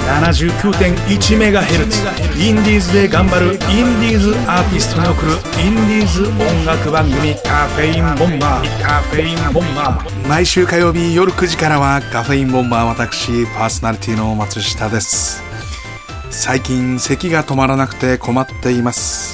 79.1MHz インディーズで頑張るインディーズアーティストに送るインディーズ音楽番組カフェインボンバー。毎週火曜日夜9時からはカフェインボンバー、私パーソナリティの松下です。最近咳が止まらなくて困っています。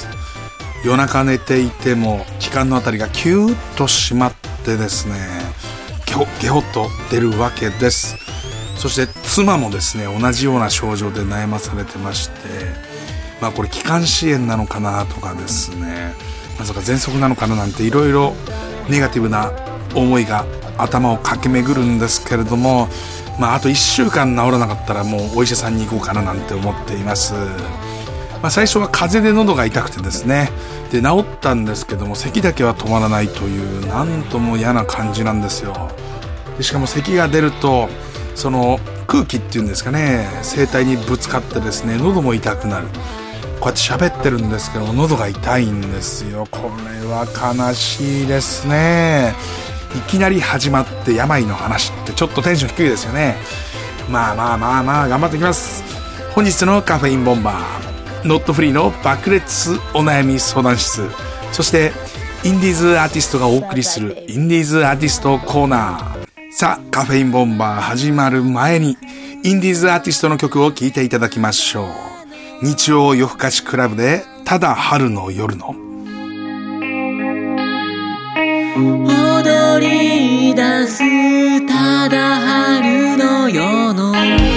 夜中寝ていても気管のあたりがキューッと締まってですね、ゲホッと出るわけです。そして妻もですね、同じような症状で悩まされてまして、これ気管支炎なのかなとかですね、まさか喘息なのかななんていろいろネガティブな思いが頭を駆け巡るんですけれども、あと1週間治らなかったらもうお医者さんに行こうかななんて思っています。最初は風邪で喉が痛くてですね、で治ったんですけども咳だけは止まらないというなんとも嫌な感じなんですよ。でしかも咳が出るとその空気っていうんですかね、声帯にぶつかってですね、喉も痛くなる。こうやって喋ってるんですけども喉が痛いんですよ。これは悲しいですね。いきなり始まって病の話ってちょっとテンション低いですよね。頑張っていきます。本日のカフェインボンバー、ノットフリーの爆裂お悩み相談室、そしてインディーズアーティストがお送りするインディーズアーティストコーナー。さあ、カフェインボンバー始まる前にインディーズアーティストの曲を聴いていただきましょう。日曜夜更かしクラブでただ春の夜の。 踊り出すただ春の夜の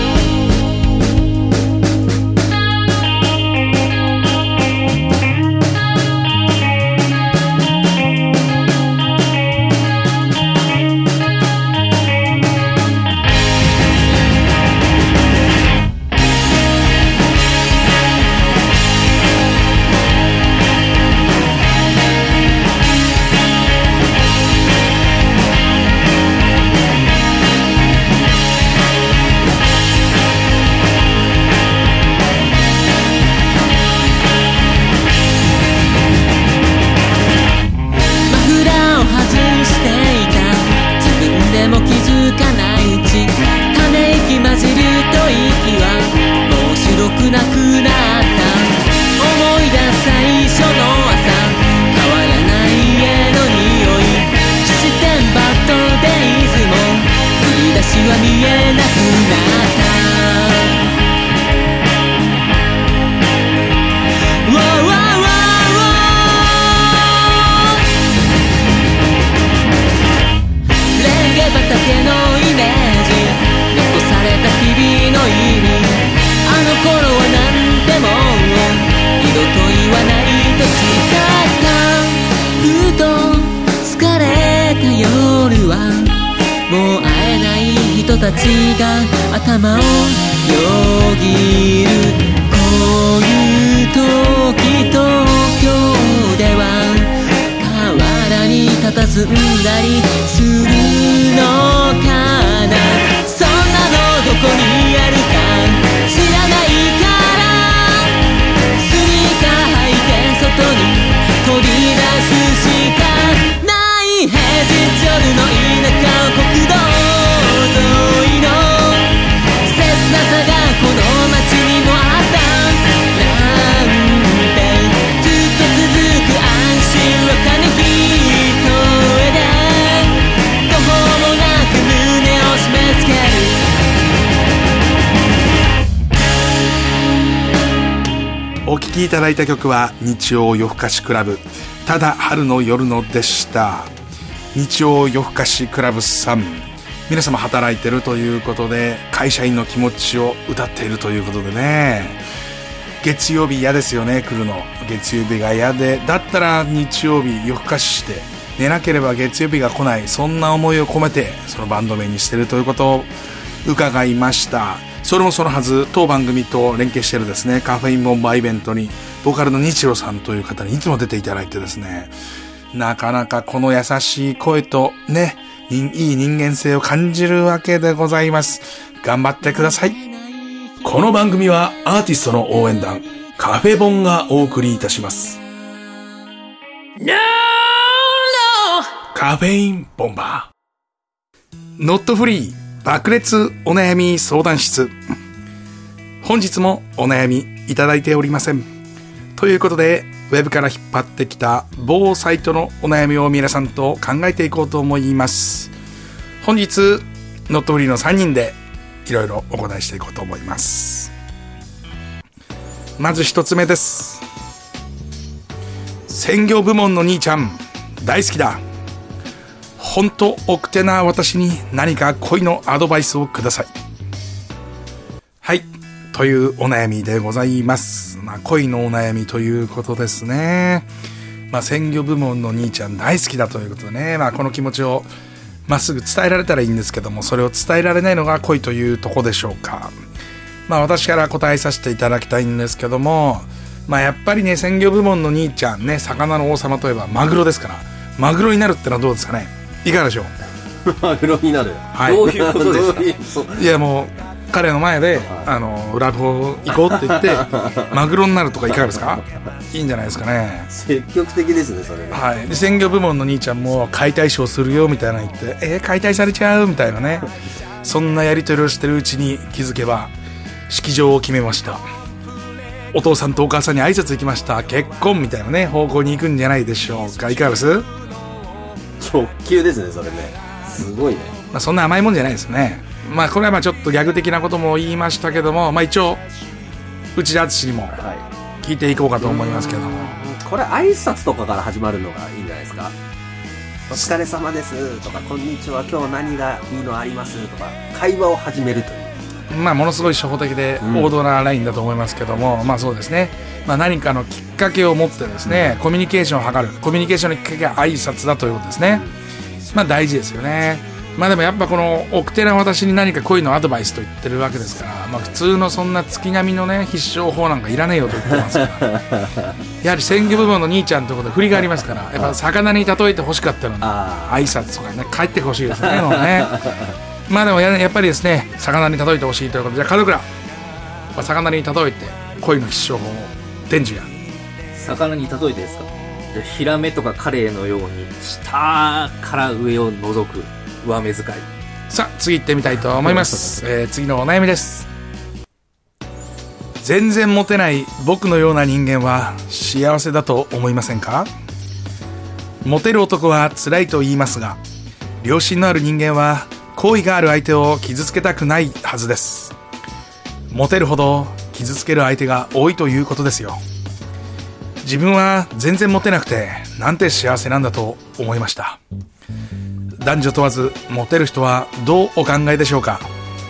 たちが頭をよぎる。こういう時東京では河原に佇んだりするのかな。そんなのどこにあるか知らないから、スニーカー履いて外に飛び出すしかない。平日夜の田舎を国道沿いの切なさがこの街にもあったなんて、ずっと続く安心は金一重で途方もなく胸を締め付ける。 お聴きいただいた曲は日曜夜更かしクラブただ春の夜のでした。日曜夜更かしクラブさん、皆様働いてるということで会社員の気持ちを歌っているということでね、月曜日嫌ですよね、来るの。月曜日が嫌で、だったら日曜日夜更かしして寝なければ月曜日が来ない、そんな思いを込めてそのバンド名にしているということを伺いました。それもそのはず、当番組と連携しているですね、カフェインボンバーイベントにボーカルの日露さんという方にいつも出ていただいてですね、なかなかこの優しい声とね、いい人間性を感じるわけでございます。頑張ってください。この番組はアーティストの応援団カフェボンがお送りいたします。カフェインボンバーノットフリー爆裂お悩み相談室。 本日もお悩みいただいておりません。ということでウェブから引っ張ってきた某サイトのお悩みを皆さんと考えていこうと思います。本日ノットフリーの3人でいろいろお答えしていこうと思います。まず1つ目です。鮮魚部門の兄ちゃん大好きだ。ほんと奥手な私に何か恋のアドバイスをください。はい、というお悩みでございます。恋のお悩みということですね。鮮魚部門の兄ちゃん大好きだということでね、この気持ちをまっすぐ伝えられたらいいんですけども、それを伝えられないのが恋というとこでしょうか。私から答えさせていただきたいんですけども、やっぱりね、鮮魚部門の兄ちゃんね、魚の王様といえばマグロですから、マグロになるってのはどうですかね。いかがでしょう。 マグロになる、 はい、 どういうことですか。 いやもう彼の前でラブホ行こうって言ってマグロになるとかいかがですか。いいんじゃないですかね。 積極的ですねそれ。 はい。で鮮魚部門の兄ちゃんも解体ショーするよみたいなの言って解体されちゃうみたいなねそんなやり取りをしてるうちに気づけば式場を決めました。お父さんとお母さんに挨拶行きました。結婚みたいなね方向に行くんじゃないでしょうか。いかがです。 直球ですねそれね。すごいね。 そんな甘いもんじゃないですね。これはちょっとギャグ的なことも言いましたけども、一応内田敦にも聞いていこうかと思いますけども、 これ挨拶とかから始まるのがいいんじゃないですか。お疲れ様ですとか、こんにちは、今日何がいいのありますとか、会話を始めるという。 ものすごい初歩的で王道なラインだと思いますけども、そうですね。何かのきっかけを持ってですね、コミュニケーションを図る。コミュニケーションのきっかけが挨拶だということですね。大事ですよね。でもやっぱこの奥手な私に何か恋のアドバイスと言ってるわけですから、普通のそんな月並みのね必勝法なんかいらねえよと言ってますからやはり鮮魚部門の兄ちゃんということで振りがありますから、やっぱ魚に例えてほしかったのに挨拶とかね帰ってほしいですね。もうねでもやっぱりですね魚に例えてほしいということで、じゃあ門倉、魚に例えて恋の必勝法を伝授や。 魚に例えてですか。じゃあヒラメとかカレイのように下から上を覗く上目遣い。 さあ次行ってみたいと思います、次のお悩みです。全然モテない僕のような人間は幸せだと思いませんか。モテる男は辛いと言いますが、良心のある人間は好意がある相手を傷つけたくないはずです。モテるほど傷つける相手が多いということですよ。自分は全然モテなくてなんて幸せなんだと思いました。男女問わずモテる人はどうお考えでしょうか。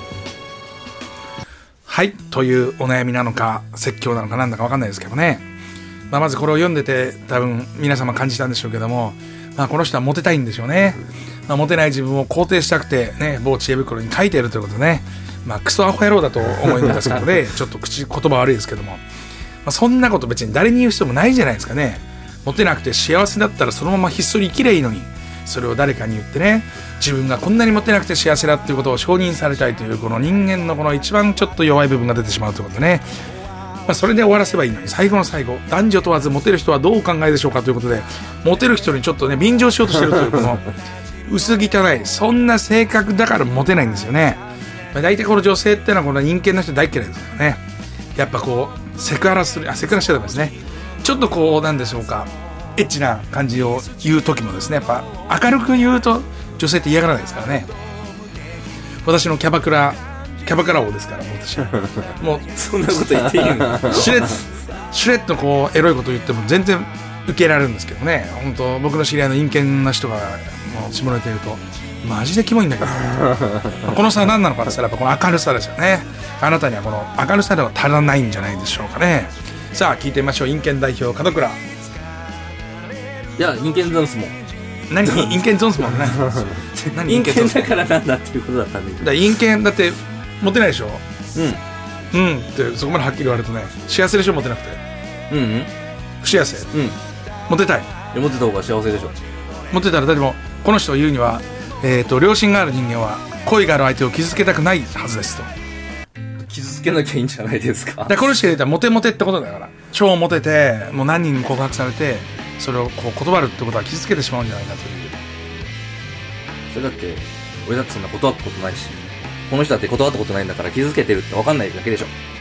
はい、というお悩みなのか説教なのかなんだか分かんないですけどね、まずこれを読んでて多分皆様感じたんでしょうけども、この人はモテたいんでしょうね。モテない自分を肯定したくてね、某知恵袋に書いているということでね、クソアホ野郎だと思うんですけどねちょっと言葉悪いですけども、そんなこと別に誰に言う必要もないじゃないですかね。モテなくて幸せだったらそのままひっそり生きればいいのに、それを誰かに言ってね、自分がこんなにモテなくて幸せだっていうことを承認されたいというこの人間のこの一番ちょっと弱い部分が出てしまうということでね、それで終わらせばいいのに、最後の最後男女問わずモテる人はどうお考えでしょうかということで、モテる人にちょっとね便乗しようとしてるというこの薄汚いそんな性格だからモテないんですよね。大体この女性ってのはこの陰険な人大嫌いですからね。やっぱこうセクハラする、セクハラしちゃダメですね。ちょっとこうなんでしょうか、エッチな感じを言う時もですね、やっぱ明るく言うと女性って嫌がらないですからね。私のキャバクラ王ですから、私もうそんなこと言っていいのシュレッとこうエロいこと言っても全然受けられるんですけどね。本当僕の知り合いの陰険な人がもう下ネタ言うとマジでキモいんだけどこの差は何なのかって言ったら、やっぱこの明るさですよね。あなたにはこの明るさでは足らないんじゃないでしょうかね。さあ聞いてみましょう。陰険代表門倉。 いや陰険ゾンスも何陰険ゾンスもんね陰険だからなんだっていうことだったんだけど、 陰険だってモテないでしょ。うんってそこまではっきり言われるとね、幸せでしょ。モテなくて不幸せ。モテたい。 モテた方が幸せでしょ。 モテたら誰もこの人を言うには、良心がある人間は恋がある相手を傷つけたくないはずですと。 傷つけなきゃいいんじゃないですか。 この人が言ったらモテモテってことだから、超モテてもう何人に告白されてそれをこう断るってことは傷つけてしまうんじゃないかという。 それだって俺だってそんな断ったことないし、この人だって断ったことないんだから傷つけてるって分かんないだけでしょ。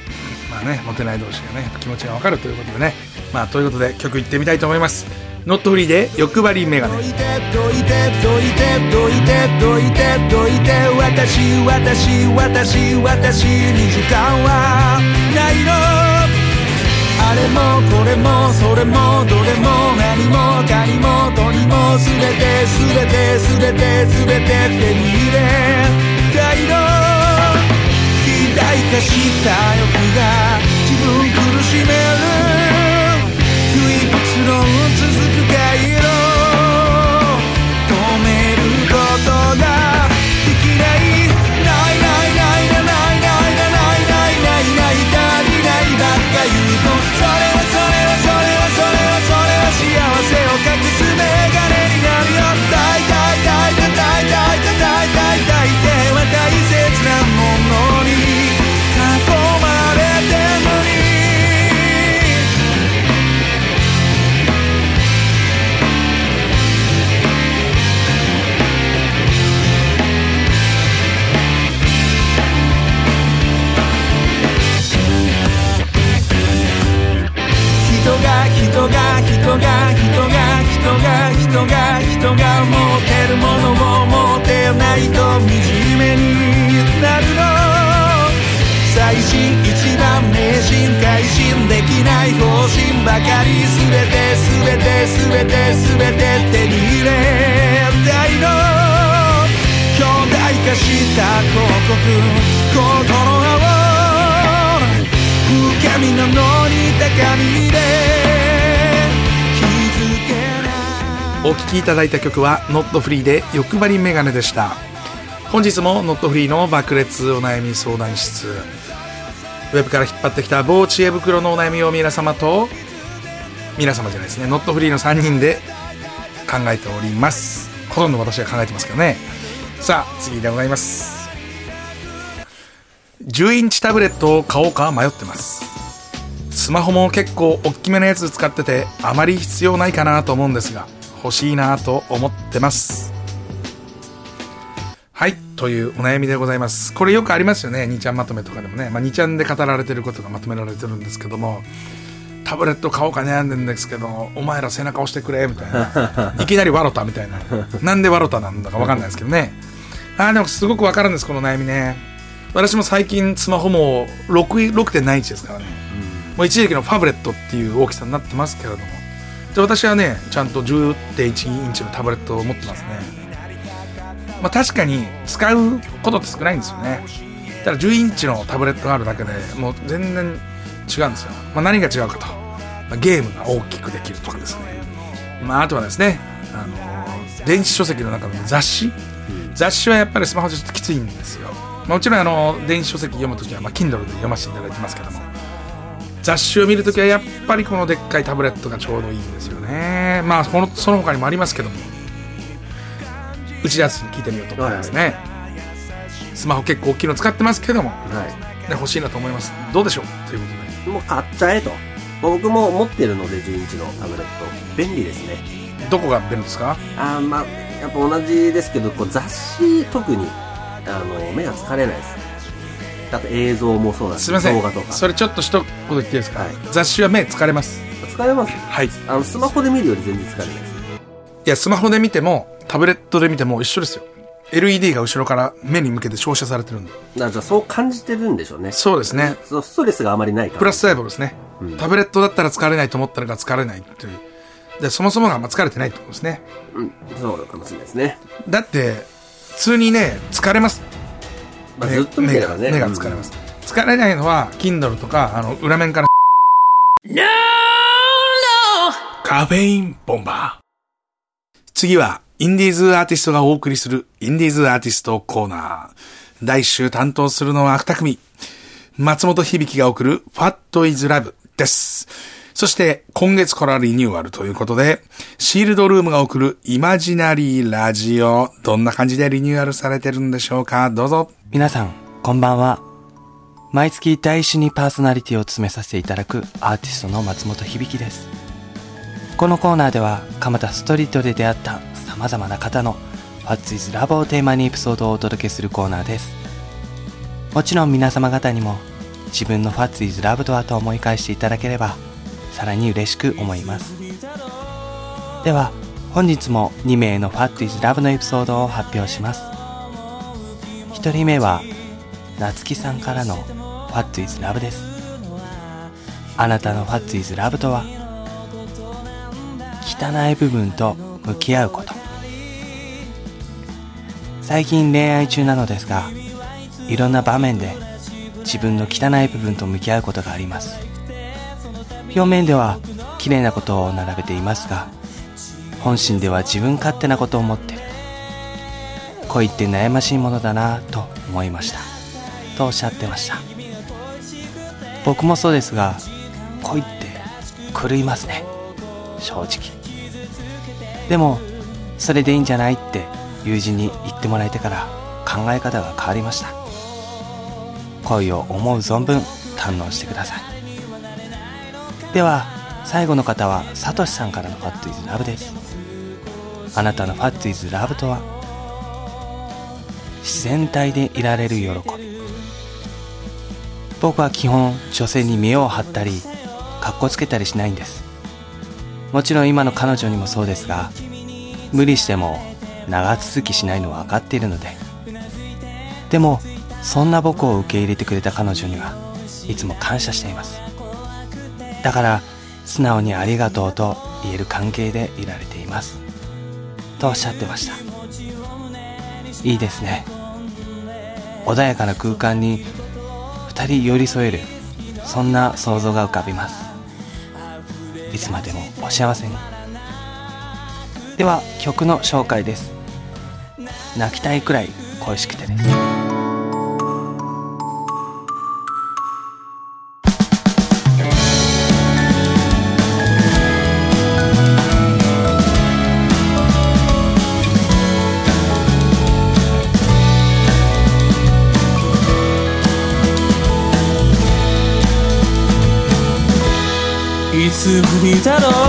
まあね、モテない同士がね気持ちが分かるということでね、まあということで曲いってみたいと思います。ノットフリーで欲張りメガネ。 どいてどいてどいてどいてどいてどいて私に時間はないの。あれもこれもそれもどれも何もかにもとにもすべて手に入れたいの。肥大化した欲が自分苦しめる不意物論続く回路止めることができない足りないばっか言うとそれは幸せを隠すメガネになるよ。大は大切なものに囲まれて無理。人が持てるものを持てないと惨めになるの。最新一番迷信改心できない方針ばかり全て手に入れたいの。強大化した広告ことの青深みなのに高みでお聴きいただいた曲はノットフリーで欲張りメガネでした。本日もノットフリーの爆裂お悩み相談室、ウェブから引っ張ってきた某知恵袋のお悩みを皆様じゃないですね、ノットフリーの3人で考えております。ほとんど私が考えてますけどね。さあ次でございます。10インチタブレットを買おうか迷ってます。スマホも結構大きめのやつ使っててあまり必要ないかなと思うんですが欲しいなと思ってます。はい、というお悩みでございます。これよくありますよね、2ちゃんまとめとかでもね、2ちゃんで語られてることがまとめられてるんですけども、タブレット買おうか悩んでるんですけどお前ら背中押してくれみたいないきなりワロタみたいななんでワロタなんだか分かんないですけどね。でもすごく分かるんです、この悩みね。私も最近スマホも 6.7 インチですからね、もう一時期のファブレットっていう大きさになってますけれども、で私はねちゃんと 10.1 インチのタブレットを持ってますね。確かに使うことって少ないんですよね。ただ10インチのタブレットがあるだけでもう全然違うんですよ。何が違うかと、ゲームが大きくできるとかですね、あとはですね、電子書籍の中の雑誌はやっぱりスマホでちょっときついんですよ。もちろん電子書籍読むときはKindle で読ませていただいてますけども、雑誌を見るときはやっぱりこのでっかいタブレットがちょうどいいんですよね。その他にもありますけども、内田さんに聞いてみようと思いますね。スマホ結構大きいの使ってますけども、欲しいなと思います。どうでしょうということで、 もう買っちゃえと。僕も持ってるので10インチのタブレット便利ですね。 どこが便利ですか？ やっぱ同じですけど、雑誌特に目が疲れないです。あと映像もそうだし、 すみません、 動画とか。 それちょっと一言言っていいですか？雑誌は目疲れます。 疲れます。 はい。 スマホで見るより全然疲れないです。 いや、スマホで見てもタブレットで見ても一緒ですよ。LED が後ろから目に向けて照射されてるんで。 じゃあそう感じてるんでしょうね。 そうですね。 ストレスがあまりないから。 プラス細胞ですね、タブレットだったら疲れないと思ったら疲れないっていう。で、そもそもが疲れてないってことですね。 そうかもしれないですね。 だって普通にね疲れます。 ずっと見てればね。 目が疲れます。疲れないのは Kindle とか裏面からカフェインボンバー。次はインディーズアーティストがお送りするインディーズアーティストコーナー。第1週担当するのは2組。松本響が送る What is Love です。そして今月からリニューアルということで、シールドルームが送るイマジナリーラジオ。どんな感じでリニューアルされてるんでしょうか。どうぞ。 皆さんこんばんは。毎月第1にパーソナリティを務めさせていただくアーティストの松本響です。このコーナーでは蒲田ストリートで出会った様々な方の What is Love をテーマにエピソードをお届けするコーナーです。もちろん皆様方にも自分の What is Love とはと思い返していただければさらに嬉しく思います。では本日も2名の What is Love のエピソードを発表します。1人目はなつきさんからの What is Love です。あなたの What is Love とは、汚い部分と向き合うこと。最近恋愛中なのですが、いろんな場面で自分の汚い部分と向き合うことがあります。表面では綺麗なことを並べていますが、本心では自分勝手なことを思ってる。恋って悩ましいものだなと思いましたとおっしゃってました。僕もそうですが、恋って狂いますね、正直。でもそれでいいんじゃないって友人に言ってもらえてから考え方が変わりました。恋を思う存分堪能してください。では最後の方はさとしさんからの What is Love です。あなたの What is Love とは、自然体でいられる喜び。僕は基本女性に見栄を張ったりかっこつけたりしないんです。もちろん今の彼女にもそうですが、無理しても長続きしないのは分かっているので。でもそんな僕を受け入れてくれた彼女にはいつも感謝しています。だから素直にありがとうと言える関係でいられていますとおっしゃってました。いいですね。穏やかな空間に二人寄り添える、そんな想像が浮かびます。いつまでもお幸せに。では曲の紹介です。泣きたいくらい恋しくてです。 いつぶりだろう、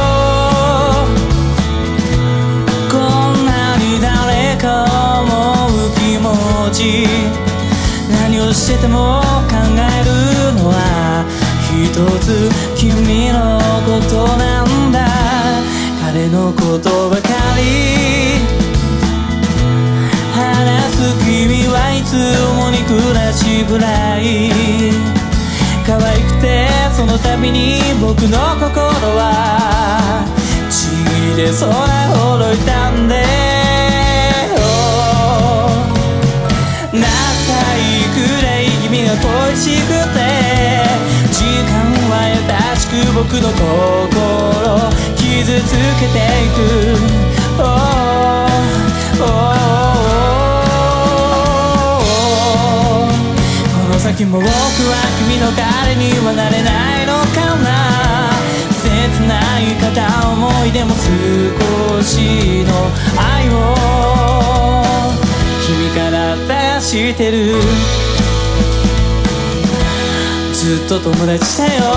こんなに誰かを思う気持ち。何をしてても考えるのは一つ君のことなんだ。彼のことばかり話す君はいつも憎らしいぐらい可愛くて、その度に僕の心はちぎれそうなほど痛んで、泣きたいくらい君が恋しくて、時間は優しく僕の心傷つけていく。この先も僕は君の彼にはなれないのかな。切ない片思いでも少しの愛を君から探してる。ずっと友達だよ、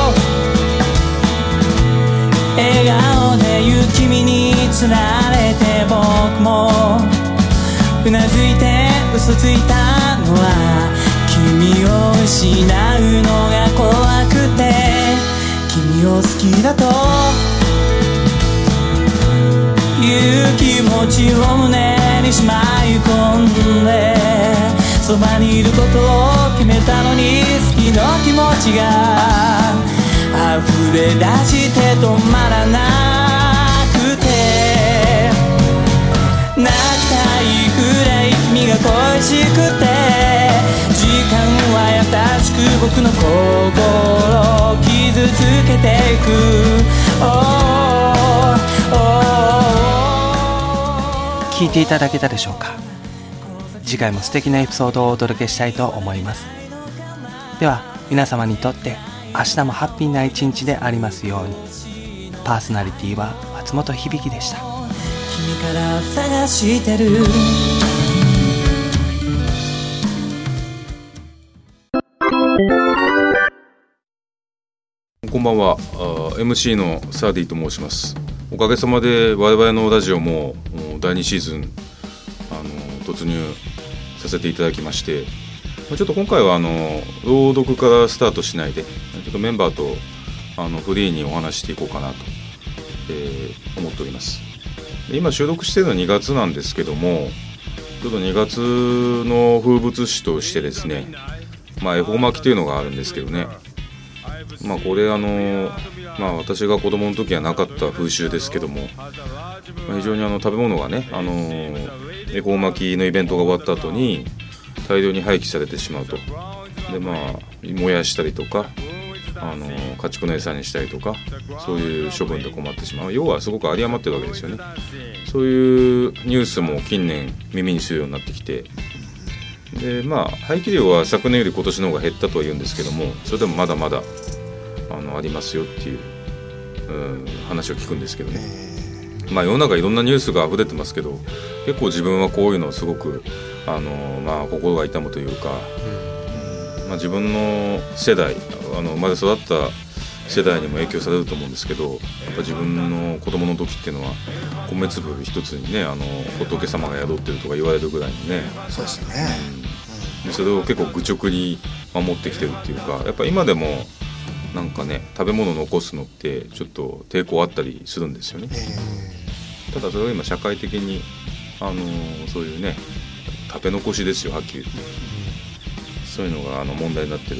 笑顔で言う君につられて僕もうなずいて嘘ついたのは、君を失うのが怖くて、君を好きだという気持ちを胸にしまい込んで、そばにいることを決めたのに好きの気持ちが溢れ出して止まらなくて、泣きたいくらい君が恋しくて、時間は優しく僕の心を傷つけていく。 聞いていただけたでしょうか。次回も素敵なエピソードをお届けしたいと思います。では皆様にとって明日もハッピーな一日でありますように。パーソナリティは松本響でした。 君から探してる。 こんばんは。MC のサーディと申します。おかげさまで我々のラジオも第2シーズン突入させていただきまして、 ちょっと今回は朗読からスタートしないでちょっとメンバーとフリーにお話していこうかなと、思っております。で今収録しているのは2月なんですけども、ちょっと2月の風物詩としてですね、恵方巻きというのがあるんですけどね、これ私が子供の時はなかった風習ですけども、非常に食べ物がね、恵方巻きのイベントが終わった後に大量に廃棄されてしまうと。で燃やしたりとか家畜の餌にしたりとか、そういう処分で困ってしまう、要はすごく有り余ってるわけですよね。そういうニュースも近年耳にするようになってきて、で廃棄量は昨年より今年の方が減ったとは言うんですけども、それでもまだまだありますよっていう、話を聞くんですけどね。世の中いろんなニュースが溢れてますけど、結構自分はこういうのをすごく心が痛むというか、自分の世代生まれ育った世代にも影響されると思うんですけど、やっぱ自分の子供の時っていうのは米粒一つにね仏様が宿ってるとか言われるぐらいにね、 そうですよね、 でそれを結構愚直に守ってきてるっていうか、やっぱ今でもなんかね食べ物を残すのってちょっと抵抗あったりするんですよね。ただそれを今社会的にそういうね食べ残しですよ、はっきり言って、そういうのが問題になってる。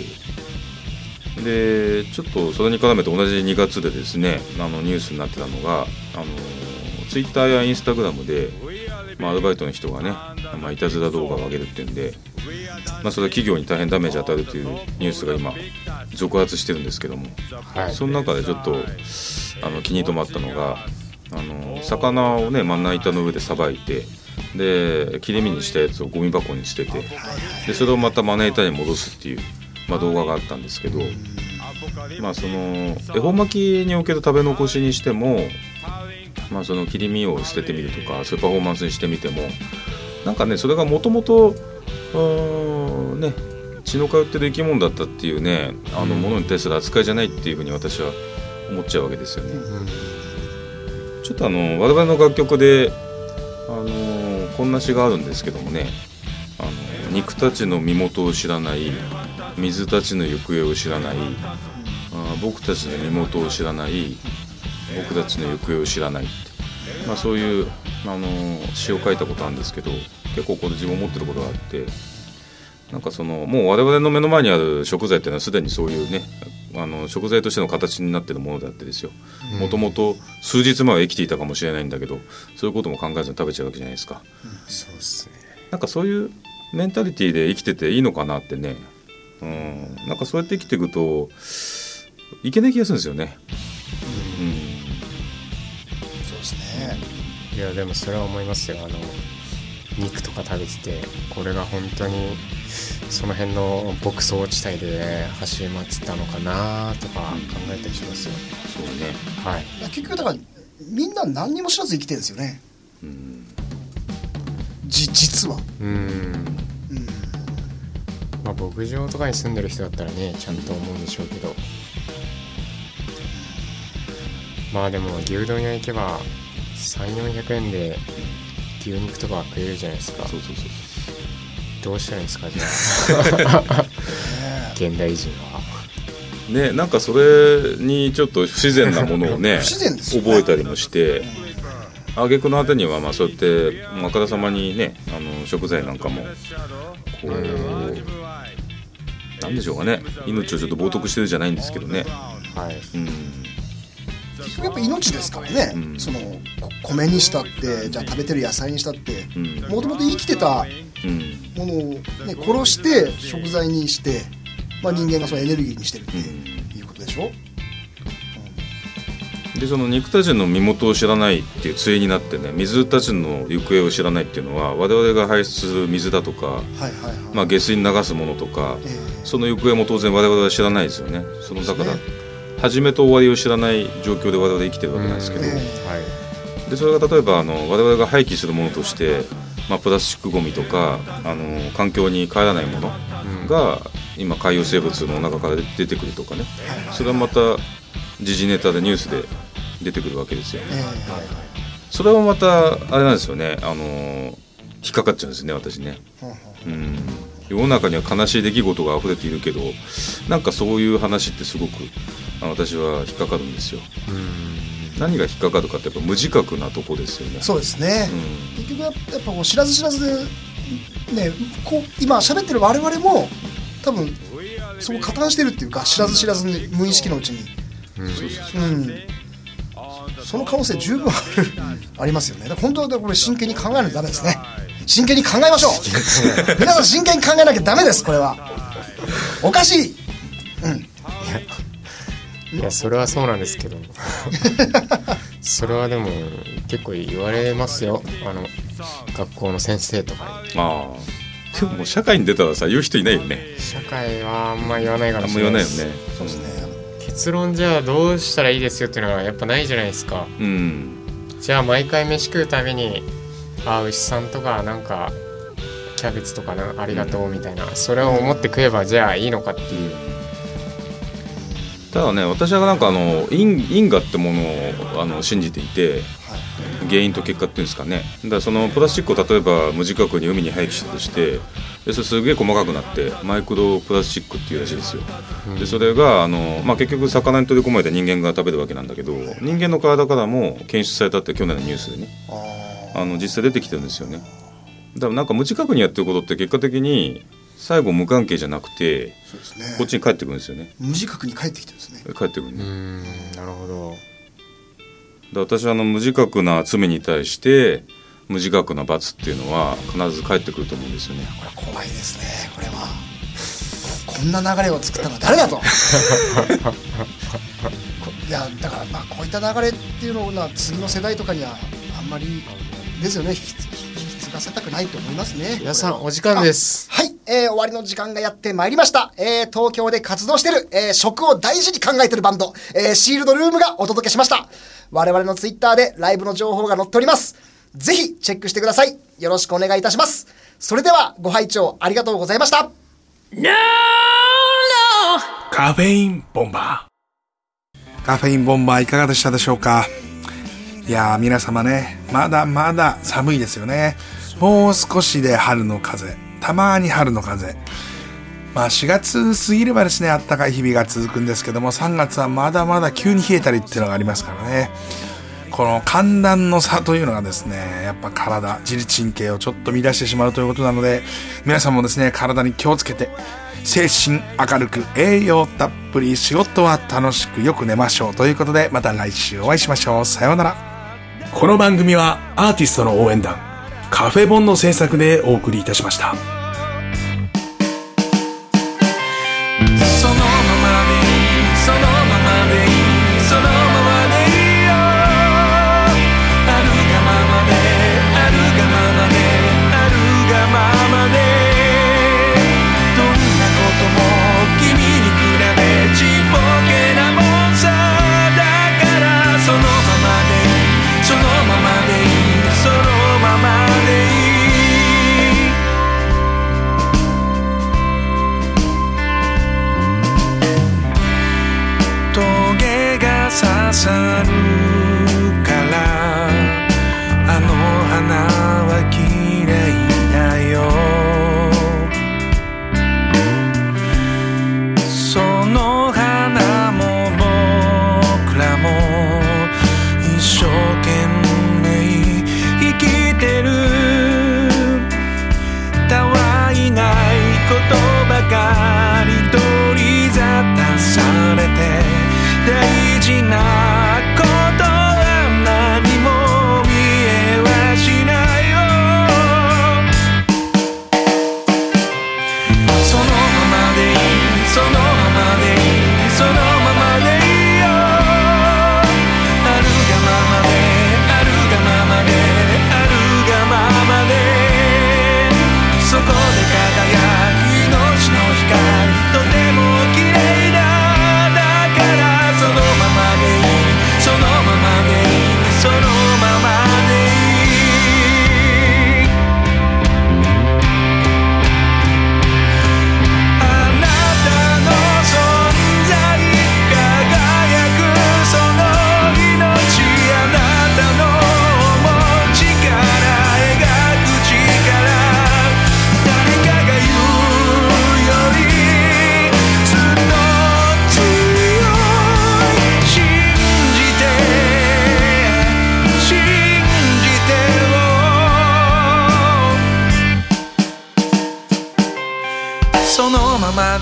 でちょっとそれに絡めて同じ2月でですねニュースになってたのがツイッターやインスタグラムで、アルバイトの人がね、いたずら動画を上げるっていうんで、それは企業に大変ダメージ与えるというニュースが今続発してるんですけども、その中でちょっと気に留まったのが魚をねまな板の上でさばいて、で切り身にしたやつをゴミ箱に捨てて、でそれをまたまな板に戻すっていう、動画があったんですけど、その恵方巻きにおける食べ残しにしても、その切り身を捨ててみるとか、そういうパフォーマンスにしてみても、なんかねそれがもともと血の通ってる生き物だったっていうねものに対する扱いじゃないっていうふうに私は思っちゃうわけですよね。ちょっと我々の楽曲でこんな詩があるんですけどもね、肉たちの身元を知らない、水たちの行方を知らない、僕たちの身元を知らない、僕たちの行方を知らないって、そういう詩を書いたことあるんですけど、結構これ自分思ってることがあって、なんかもう我々の目の前にある食材っていうのはすでにそういうね食材としての形になっているものであってですよ、もともと数日前は生きていたかもしれないんだけど、そういうことも考えずに食べちゃうわけじゃないですか。 そうですね。 なんかそういうメンタリティで生きてていいのかなってね、なんかそうやって生きていくといけない気がするんですよね。 そうですね。 いやでもそれは思いますよ。肉とか食べてて、これが本当にその辺の牧草地帯で走り回ってたのかなとか考えたりしますよ。 そうね。 はい。 結局だからみんな何にも知らず生きてるんですよね。実は。 牧場とかに住んでる人だったらねちゃんと思うんでしょうけど、でも牛丼屋行けば300-400円で牛肉とか食えるじゃないですか。 そうどうしたらいいんですかじゃあ現代人はね、なんかそれにちょっと不自然なものをね覚えたりもして、挙句の果てにはそうやってあからさまにね食材なんかもこうなんでしょうかね、命をちょっと冒涜してるじゃないんですけどね。 やっぱ命ですからね、米にしたってじゃあ食べてる野菜にしたってもともと生きてたものを、ね、殺して食材にして、人間がそのエネルギーにしてるっていうことでしょ。 でその肉たちの身元を知らないっていう対になってね、水たちの行方を知らないっていうのは我々が排出する水だとか、下水に流すものとか、その行方も当然我々は知らないですよね。だから始めと終わりを知らない状況で我々生きてるわけなんですけど、でそれが例えば我々が廃棄するものとして、プラスチックゴミとか環境に帰らないものが、今海洋生物の中から出てくるとかね、それはまた時事ネタでニュースで出てくるわけですよ、それはまたあれなんですよね、引っかかっちゃうんですね私ね。 世の中には悲しい出来事が溢れているけど、なんかそういう話ってすごく私は引っかかるんですよ。何が引っかかるかってやっぱ無自覚なとこですよね。 そうですね、結局やっぱこう知らず知らずでね、こう今喋ってる我々も多分そこ加担してるっていうか、知らず知らずに無意識のうちに、その可能性十分ありますよね。だから本当はこれ真剣に考えないとダメですね。真剣に考えましょう皆さん真剣に考えなきゃダメです。これはおかしい。 いやそれはそうなんですけどそれはでも結構言われますよ、学校の先生とかに。でももう社会に出たらさ言う人いないよね。 社会はあんま言わないかもしれないです。 あんま言わないよね。 そうですね。 結論じゃあどうしたらいいですよっていうのがやっぱないじゃないですか。じゃあ毎回飯食うたびに牛さんとかなんかキャベツとかありがとうみたいな、それを思って食えばじゃあいいのかっていう。 ただね、私はなんか因果ってものを信じていて、原因と結果っていうんですかね。だからそのプラスチックを例えば無自覚に海に廃棄したとして、でそれすげえ細かくなってマイクロプラスチックっていうらしいですよ。でそれが結局魚に取り込まれて人間が食べるわけなんだけど、人間の体からも検出されたって去年のニュースでね、実際出てきてるんですよね。だからなんか無自覚にやってることって結果的に最後無関係じゃなくて、 そうですね、 こっちに帰ってくるんですよね。 無自覚に帰ってきてるんですね。 帰ってくるね。 なるほど。 で私は無自覚な罪に対して無自覚な罰っていうのは必ず返ってくると思うんですよね。 これ怖いですね。これはこんな流れを作ったのは誰だといやだからこういった流れっていうのは次の世代とかにはあんまりですよね、引き継がせたくないと思いますね。 皆さんお時間です。 はい、終わりの時間がやってまいりました。東京で活動している、食を大事に考えているバンド、シールドルームがお届けしました。我々のツイッターでライブの情報が載っております。ぜひチェックしてください。よろしくお願いいたします。それではご拝聴ありがとうございました。 カフェインボンバー。カフェインボンバーいかがでしたでしょうか。いやー皆様ね、まだまだ寒いですよね。もう少しで春の風、たまに春の風。4月過ぎればですね、暖かい日々が続くんですけども、3月はまだまだ急に冷えたりっていうのがありますからね。この寒暖の差というのがですね、やっぱ体、自律神経をちょっと乱してしまうということなので、皆さんもですね、体に気をつけて、精神明るく栄養たっぷり、仕事は楽しくよく寝ましょうということで、また来週お会いしましょう。さようなら。 この番組はアーティストの応援団カフェボンの制作でお送りいたしました。 そのままでいい、そのままでいい、そのままでいいよ。あるがままで、あるがままで、あるがままで、どんなことも君に比べちっぽけなもんさ。だからそのままでいい、そのままでいい、そのままでいい。刺さるからあの花は綺麗だよ。その花も僕らも一生懸命生きてる。たわいないことばかり取り沙汰されて大事なこと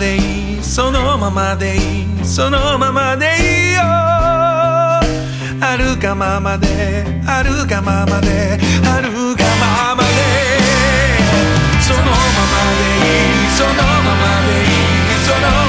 でいいそのままでいいそのままでいいよあるがままであるがままであるがままでそのままでいいそのままでいいその